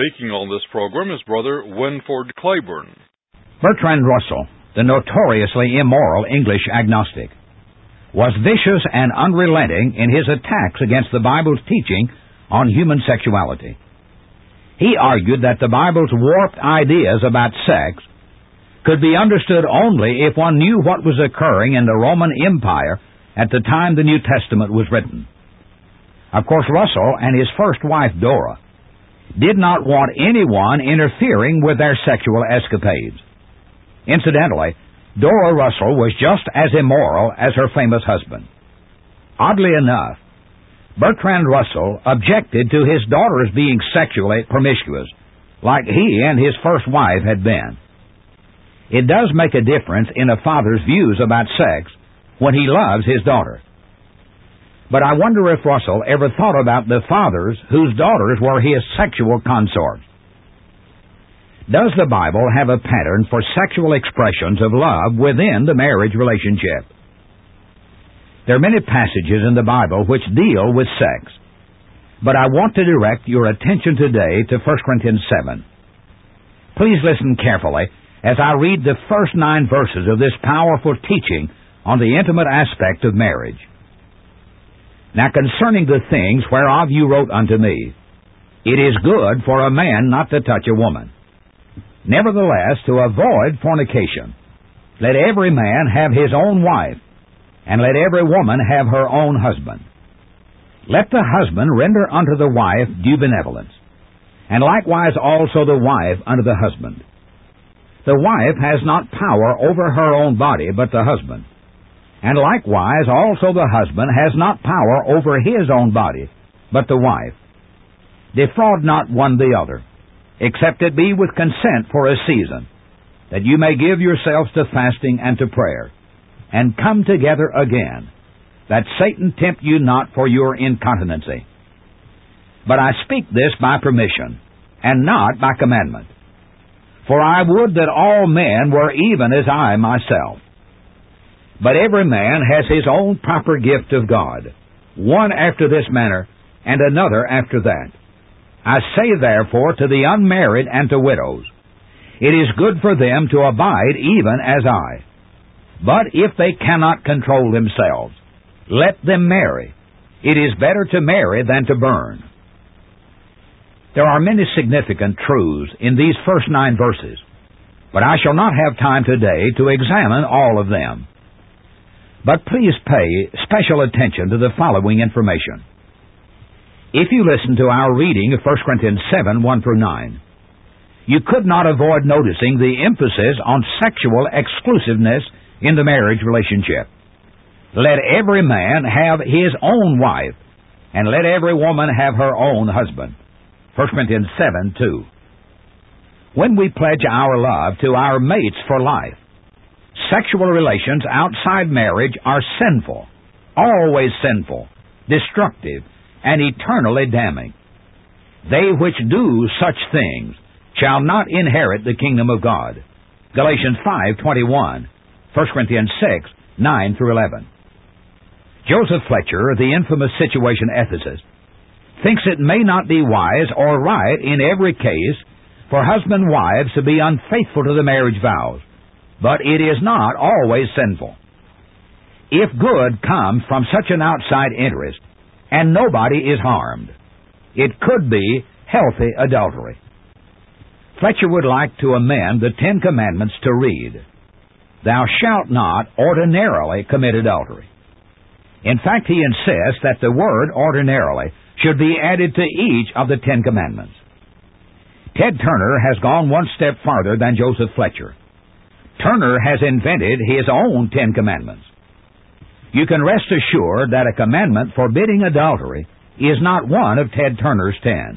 Speaking on this program is Brother Winford Claiborne. Bertrand Russell, the notoriously immoral English agnostic, was vicious and unrelenting in his attacks against the Bible's teaching on human sexuality. He argued that the Bible's warped ideas about sex could be understood only if one knew what was occurring in the Roman Empire at the time the New Testament was written. Of course, Russell and his first wife, Dora, did not want anyone interfering with their sexual escapades. Incidentally, Dora Russell was just as immoral as her famous husband. Oddly enough, Bertrand Russell objected to his daughters being sexually promiscuous, like he and his first wife had been. It does make a difference in a father's views about sex when he loves his daughter. But I wonder if Russell ever thought about the fathers whose daughters were his sexual consorts. Does the Bible have a pattern for sexual expressions of love within the marriage relationship? There are many passages in the Bible which deal with sex, but I want to direct your attention today to 1 Corinthians 7. Please listen carefully as I read the first 9 verses of this powerful teaching on the intimate aspect of marriage. Now concerning the things whereof you wrote unto me, it is good for a man not to touch a woman. Nevertheless, to avoid fornication, let every man have his own wife, and let every woman have her own husband. Let the husband render unto the wife due benevolence, and likewise also the wife unto the husband. The wife has not power over her own body, but the husband. And likewise also the husband has not power over his own body, but the wife. Defraud not one the other, except it be with consent for a season, that you may give yourselves to fasting and to prayer, and come together again, that Satan tempt you not for your incontinency. But I speak this by permission, and not by commandment. For I would that all men were even as I myself. But every man has his own proper gift of God, one after this manner, and another after that. I say therefore to the unmarried and to widows, it is good for them to abide even as I. But if they cannot control themselves, let them marry. It is better to marry than to burn. There are many significant truths in these first 9 verses, but I shall not have time today to examine all of them. But please pay special attention to the following information. If you listen to our reading of 1 Corinthians 7, 1 through 9, you could not avoid noticing the emphasis on sexual exclusiveness in the marriage relationship. Let every man have his own wife, and let every woman have her own husband. 1 Corinthians 7, 2. When we pledge our love to our mates for life, sexual relations outside marriage are sinful, always sinful, destructive, and eternally damning. They which do such things shall not inherit the kingdom of God. Galatians 5:21, 1 Corinthians 6, 9 through 11. Joseph Fletcher, the infamous situation ethicist, thinks it may not be wise or right in every case for husband and wives to be unfaithful to the marriage vows, but it is not always sinful. If good comes from such an outside interest, and nobody is harmed, it could be healthy adultery. Fletcher would like to amend the 10 Commandments to read, "Thou shalt not ordinarily commit adultery." In fact, he insists that the word ordinarily should be added to each of the 10 Commandments. Ted Turner has gone one step farther than Joseph Fletcher. Turner has invented his own 10 Commandments. You can rest assured that a commandment forbidding adultery is not one of Ted Turner's 10.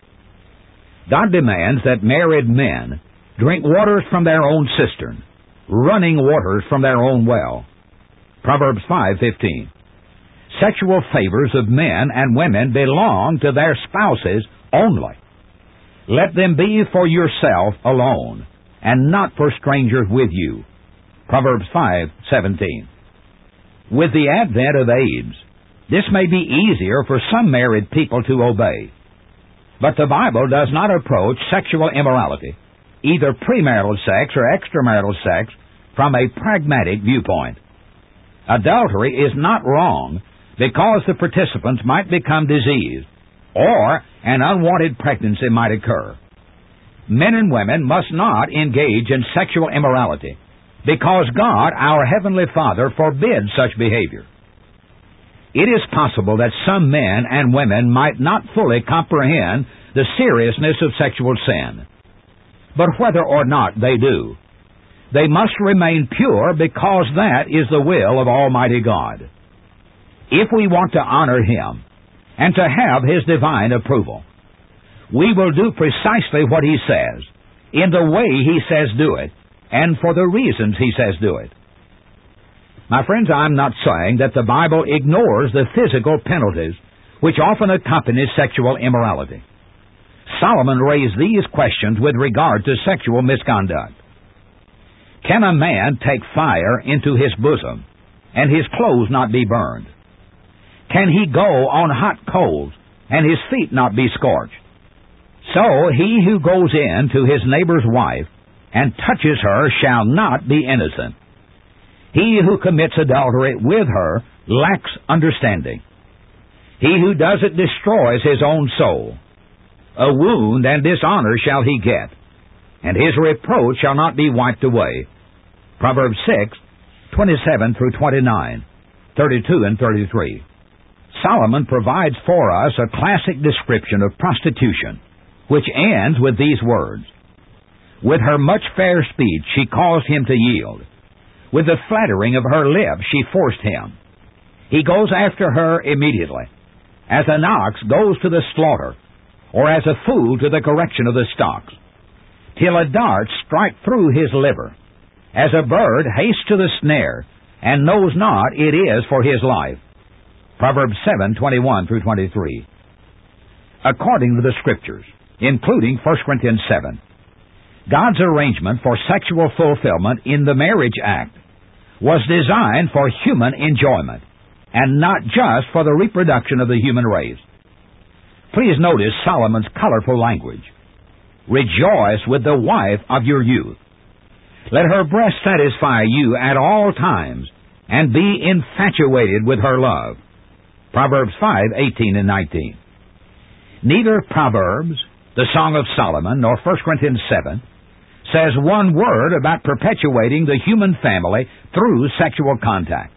God demands that married men drink waters from their own cistern, running waters from their own well. Proverbs 5:15. Sexual favors of men and women belong to their spouses only. Let them be for yourself alone, and not for strangers with you. Proverbs 5:17. With the advent of AIDS, this may be easier for some married people to obey. But the Bible does not approach sexual immorality, either premarital sex or extramarital sex, from a pragmatic viewpoint. Adultery is not wrong because the participants might become diseased, or an unwanted pregnancy might occur. Men and women must not engage in sexual immorality because God, our Heavenly Father, forbids such behavior. It is possible that some men and women might not fully comprehend the seriousness of sexual sin. But whether or not they do, they must remain pure because that is the will of Almighty God. If we want to honor Him and to have His divine approval, we will do precisely what He says, in the way He says do it, and for the reasons He says do it. My friends, I'm not saying that the Bible ignores the physical penalties which often accompany sexual immorality. Solomon raised these questions with regard to sexual misconduct. Can a man take fire into his bosom, and his clothes not be burned? Can he go on hot coals, and his feet not be scorched? So he who goes in to his neighbor's wife, and touches her, shall not be innocent. He who commits adultery with her lacks understanding. He who does it destroys his own soul. A wound and dishonor shall he get, and his reproach shall not be wiped away. Proverbs 6:27 through 29, 32 and 33. Solomon provides for us a classic description of prostitution, which ends with these words: With her much fair speech she caused him to yield. With the flattering of her lips she forced him. He goes after her immediately, as an ox goes to the slaughter, or as a fool to the correction of the stocks, till a dart strike through his liver, as a bird hastes to the snare, and knows not it is for his life. Proverbs 7:21 through 23. According to the Scriptures, including 1 Corinthians 7, God's arrangement for sexual fulfillment in the marriage act was designed for human enjoyment, and not just for the reproduction of the human race. Please notice Solomon's colorful language. Rejoice with the wife of your youth. Let her breast satisfy you at all times, and be infatuated with her love. Proverbs 5:18 and 19. Neither Proverbs, the Song of Solomon, nor 1 Corinthians 7 says one word about perpetuating the human family through sexual contact.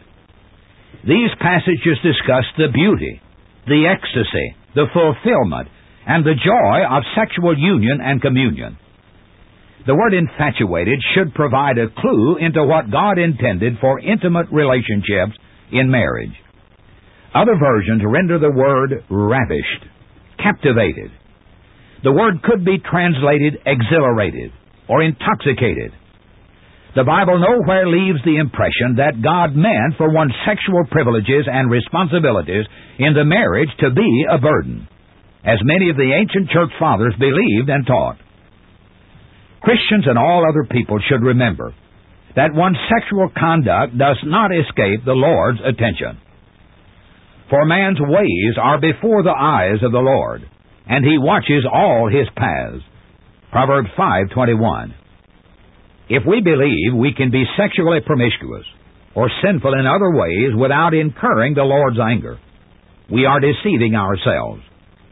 These passages discuss the beauty, the ecstasy, the fulfillment, and the joy of sexual union and communion. The word infatuated should provide a clue into what God intended for intimate relationships in marriage. Other versions render the word ravished, captivated. The word could be translated exhilarated or intoxicated. The Bible nowhere leaves the impression that God meant for one's sexual privileges and responsibilities in the marriage to be a burden, as many of the ancient church fathers believed and taught. Christians and all other people should remember that one's sexual conduct does not escape the Lord's attention. For man's ways are before the eyes of the Lord, and He watches all his paths. Proverbs 5:21. If we believe we can be sexually promiscuous or sinful in other ways without incurring the Lord's anger, we are deceiving ourselves.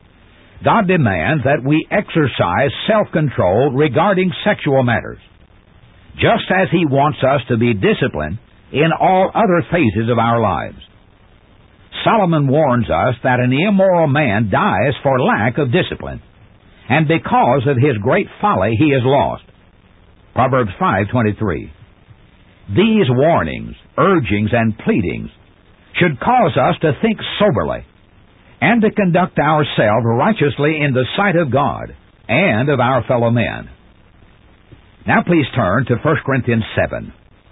God demands that we exercise self-control regarding sexual matters, just as He wants us to be disciplined in all other phases of our lives. Solomon warns us that an immoral man dies for lack of discipline, and because of his great folly he is lost. Proverbs 5:23. These warnings, urgings, and pleadings should cause us to think soberly and to conduct ourselves righteously in the sight of God and of our fellow men. Now please turn to 1 Corinthians 7.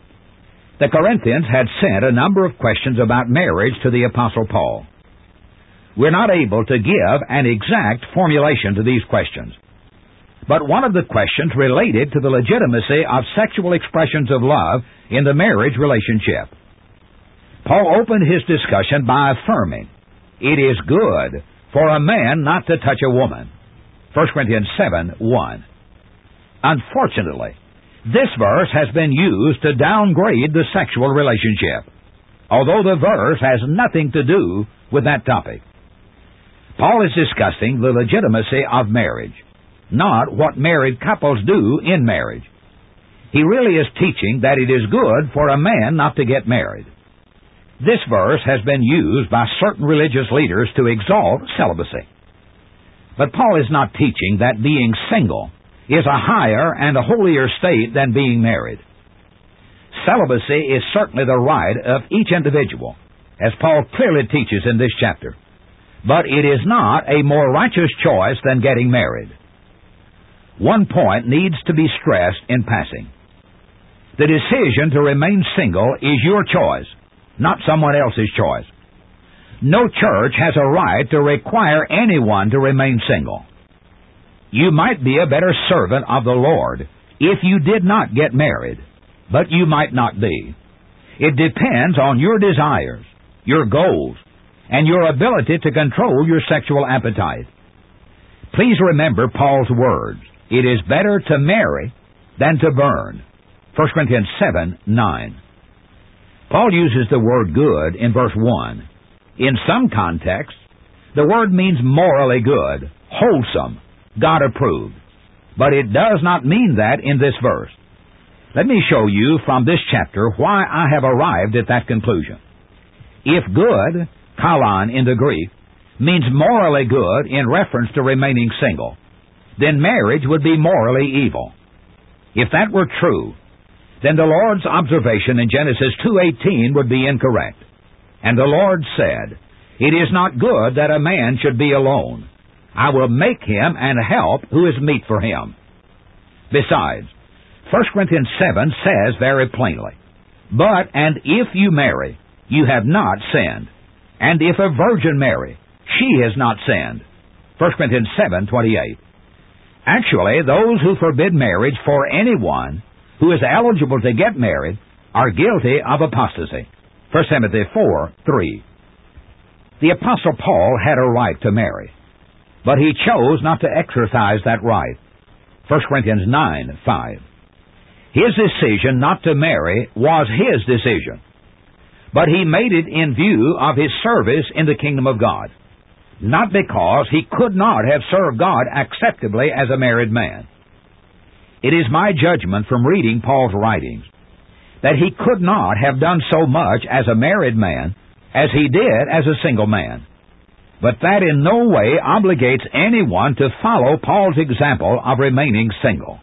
The Corinthians had sent a number of questions about marriage to the Apostle Paul. We're not able to give an exact formulation to these questions, but one of the questions related to the legitimacy of sexual expressions of love in the marriage relationship. Paul opened his discussion by affirming, "It is good for a man not to touch a woman," 1 Corinthians 7:1. Unfortunately, this verse has been used to downgrade the sexual relationship, although the verse has nothing to do with that topic. Paul is discussing the legitimacy of marriage, not what married couples do in marriage. He really is teaching that it is good for a man not to get married. This verse has been used by certain religious leaders to exalt celibacy. But Paul is not teaching that being single is a higher and a holier state than being married. Celibacy is certainly the right of each individual, as Paul clearly teaches in this chapter. But it is not a more righteous choice than getting married. One point needs to be stressed in passing. The decision to remain single is your choice, not someone else's choice. No church has a right to require anyone to remain single. You might be a better servant of the Lord if you did not get married, but you might not be. It depends on your desires, your goals, and your ability to control your sexual appetite. Please remember Paul's words. It is better to marry than to burn. 1 Corinthians 7:9. Paul uses the word good in verse 1. In some contexts, the word means morally good, wholesome, God-approved. But it does not mean that in this verse. Let me show you from this chapter why I have arrived at that conclusion. If good, kalan in the Greek, means morally good in reference to remaining single, then marriage would be morally evil. If that were true, then the Lord's observation in Genesis 2:18 would be incorrect. And the Lord said, "It is not good that a man should be alone. I will make him an help who is meet for him." Besides, 1 Corinthians 7 says very plainly, "But, and if you marry, you have not sinned. And if a virgin marry, she has not sinned." 1 Corinthians 7:28. Actually, those who forbid marriage for anyone who is eligible to get married are guilty of apostasy. 1 Timothy 4:3. The Apostle Paul had a right to marry, but he chose not to exercise that right. 1 Corinthians 9:5. His decision not to marry was his decision, but he made it in view of his service in the kingdom of God, not because he could not have served God acceptably as a married man. It is my judgment from reading Paul's writings that he could not have done so much as a married man as he did as a single man. But that in no way obligates anyone to follow Paul's example of remaining single.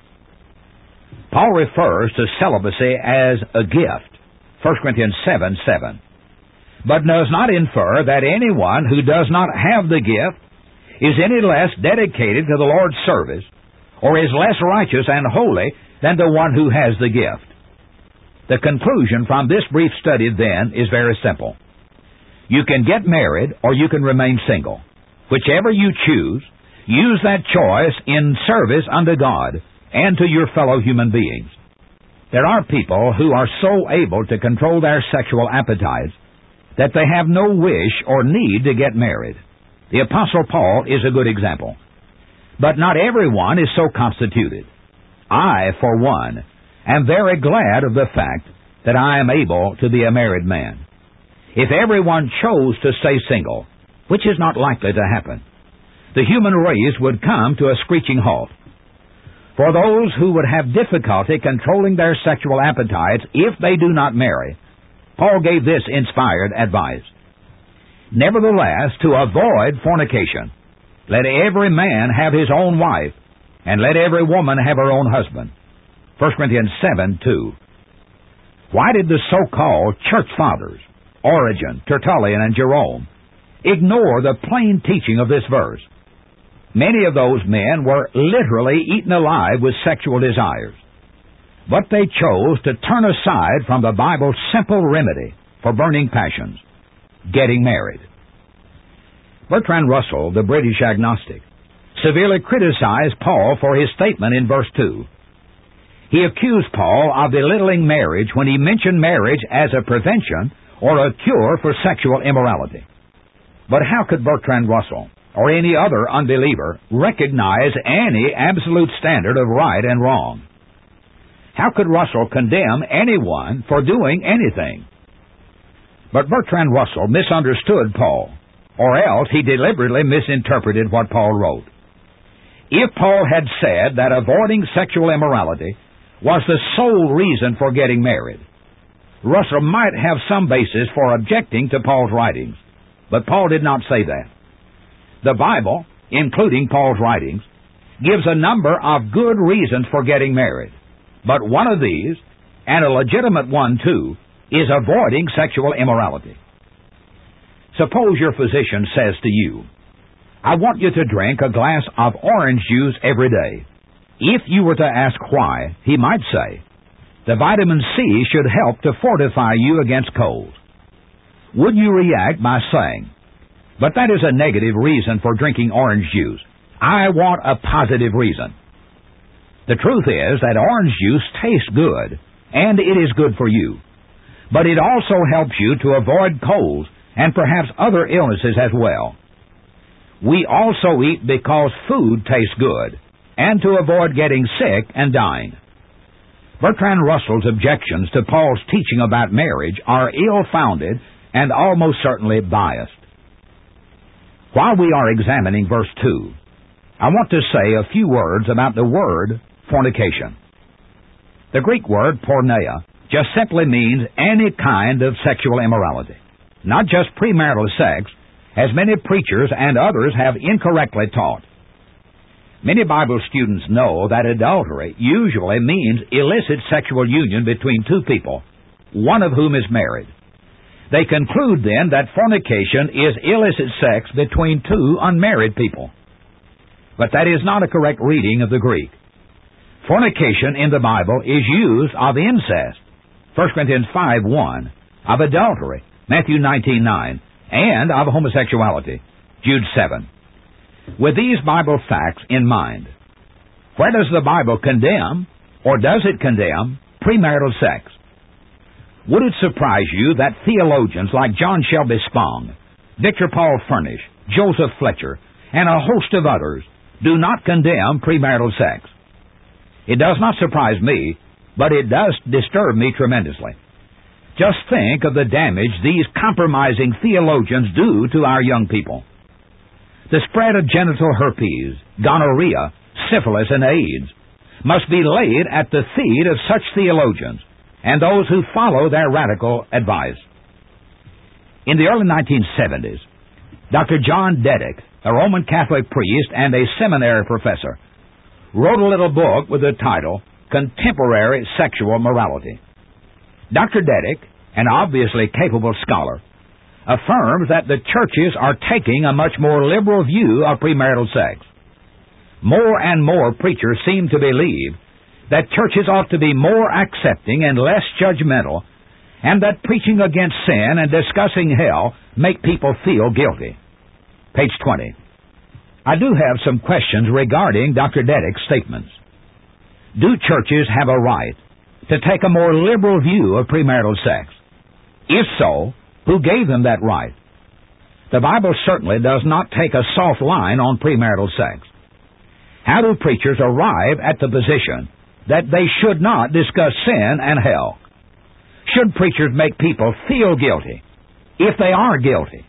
Paul refers to celibacy as a gift, 1 Corinthians 7:7, but does not infer that anyone who does not have the gift is any less dedicated to the Lord's service or is less righteous and holy than the one who has the gift. The conclusion from this brief study, then, is very simple. You can get married or you can remain single. Whichever you choose, use that choice in service unto God and to your fellow human beings. There are people who are so able to control their sexual appetites that they have no wish or need to get married. The Apostle Paul is a good example. But not everyone is so constituted. I, for one, am very glad of the fact that I am able to be a married man. If everyone chose to stay single, which is not likely to happen, the human race would come to a screeching halt. For those who would have difficulty controlling their sexual appetites if they do not marry, Paul gave this inspired advice. Nevertheless, to avoid fornication, let every man have his own wife, and let every woman have her own husband. 1 Corinthians 7:2. Why did the so-called church fathers, Origen, Tertullian, and Jerome, ignore the plain teaching of this verse? Many of those men were literally eaten alive with sexual desires, but they chose to turn aside from the Bible's simple remedy for burning passions, getting married. Bertrand Russell, the British agnostic, severely criticized Paul for his statement in verse 2. He accused Paul of belittling marriage when he mentioned marriage as a prevention or a cure for sexual immorality. But how could Bertrand Russell, or any other unbeliever recognize any absolute standard of right and wrong. How could Russell condemn anyone for doing anything? But Bertrand Russell misunderstood Paul, or else he deliberately misinterpreted what Paul wrote. If Paul had said that avoiding sexual immorality was the sole reason for getting married, Russell might have some basis for objecting to Paul's writings, but Paul did not say that. The Bible, including Paul's writings, gives a number of good reasons for getting married, but one of these, and a legitimate one too, is avoiding sexual immorality. Suppose your physician says to you, "I want you to drink a glass of orange juice every day." If you were to ask why, he might say, "The vitamin C should help to fortify you against colds." Would you react by saying, "But that is a negative reason for drinking orange juice. I want a positive reason"? The truth is that orange juice tastes good, and it is good for you. But it also helps you to avoid colds and perhaps other illnesses as well. We also eat because food tastes good, and to avoid getting sick and dying. Bertrand Russell's objections to Paul's teaching about marriage are ill-founded and almost certainly biased. While we are examining verse 2, I want to say a few words about the word fornication. The Greek word porneia just simply means any kind of sexual immorality, not just premarital sex, as many preachers and others have incorrectly taught. Many Bible students know that adultery usually means illicit sexual union between two people, one of whom is married. They conclude then that fornication is illicit sex between two unmarried people. But that is not a correct reading of the Greek. Fornication in the Bible is used of incest, 1 Corinthians 5:1, of adultery, Matthew 19:9, and of homosexuality, Jude 7. With these Bible facts in mind, where does the Bible condemn, or does it condemn, premarital sex? Would it surprise you that theologians like John Shelby Spong, Victor Paul Furnish, Joseph Fletcher, and a host of others do not condemn premarital sex? It does not surprise me, but it does disturb me tremendously. Just think of the damage these compromising theologians do to our young people. The spread of genital herpes, gonorrhea, syphilis, and AIDS must be laid at the feet of such theologians and those who follow their radical advice. In the early 1970s, Dr. John Dedek, a Roman Catholic priest and a seminary professor, wrote a little book with the title Contemporary Sexual Morality. Dr. Dedek, an obviously capable scholar, affirms that the churches are taking a much more liberal view of premarital sex. More and more preachers seem to believe that churches ought to be more accepting and less judgmental, and that preaching against sin and discussing hell make people feel guilty. Page 20. I do have some questions regarding Dr. Dedek's statements. Do churches have a right to take a more liberal view of premarital sex? If so, who gave them that right? The Bible certainly does not take a soft line on premarital sex. How do preachers arrive at the position that they should not discuss sin and hell? Should preachers make people feel guilty if they are guilty?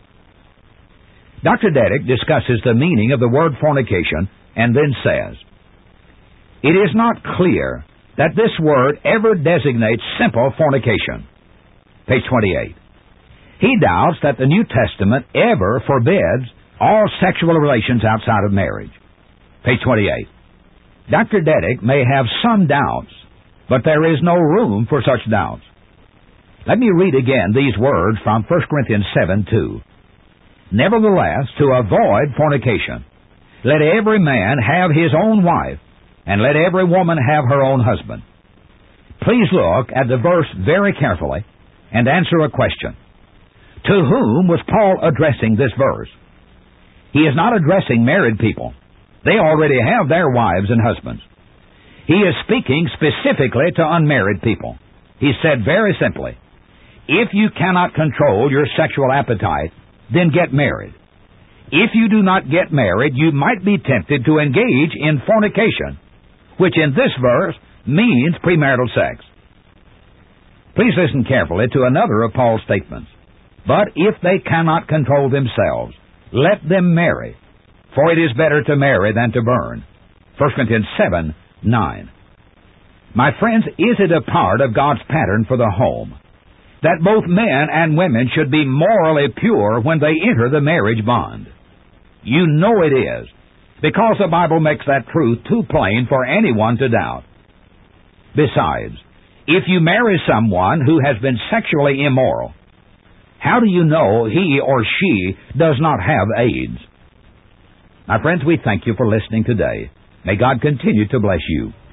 Dr. Dedek discusses the meaning of the word fornication and then says, "It is not clear that this word ever designates simple fornication." Page 28. He doubts that the New Testament ever forbids all sexual relations outside of marriage. Page 28. Dr. Dedek may have some doubts, but there is no room for such doubts. Let me read again these words from 1 Corinthians 7:2. "Nevertheless, to avoid fornication, let every man have his own wife, and let every woman have her own husband." Please look at the verse very carefully and answer a question. To whom was Paul addressing this verse? He is not addressing married people. They already have their wives and husbands. He is speaking specifically to unmarried people. He said very simply, if you cannot control your sexual appetite, then get married. If you do not get married, you might be tempted to engage in fornication, which in this verse means premarital sex. Please listen carefully to another of Paul's statements. But if they cannot control themselves, let them marry, for it is better to marry than to burn. 1 Corinthians 7:9. My friends, is it a part of God's pattern for the home that both men and women should be morally pure when they enter the marriage bond? You know it is, because the Bible makes that truth too plain for anyone to doubt. Besides, if you marry someone who has been sexually immoral, how do you know he or she does not have AIDS? My friends, we thank you for listening today. May God continue to bless you.